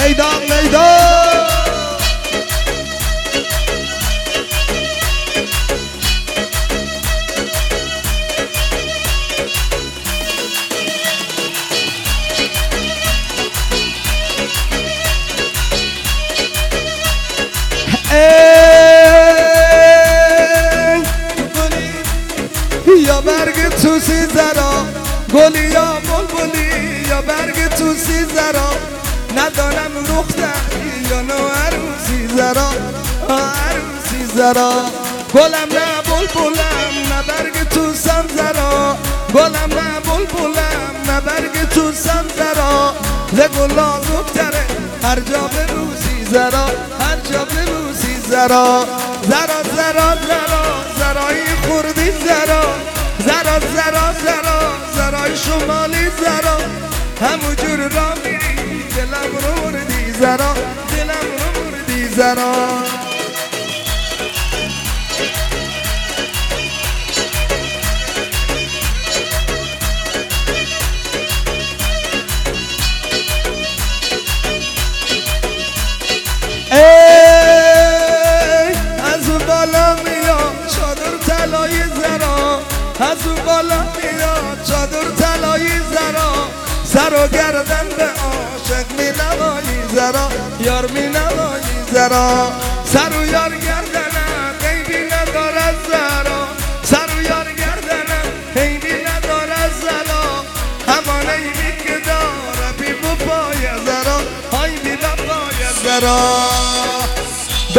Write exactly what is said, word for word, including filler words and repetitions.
میدان میدان یا برگ توسی زرا گلی یا بلبلی یا برگ توسی زرا ندانم دختری یا نو عروسی زرا عروسی زرا گلم نه بلبلم نه برگ توسم زرا گلم نه بلبلم نه برگ توسم زرا ز گلا دختره هر جا به روزی زرا هر جا به روزی زرا زرا زرا زرا زرای خوردی زرا زرا زرا زرا زرای شمالی زرا همونجور را میری دلم رو مردی زرا دلم رو مردی زرا از اون بالا میاد چادر طلایی زرا از اون بالا میاد چادر طلایی زرا سر و گردن به عاشق می نمایی زرا یار می نمایی زرا سر و یار گردنم عیبی ندارد زرا سر و یار گردنم عیبی ندارد زرا همان عیبی که داره بی بپای زرا های بی بپای زرا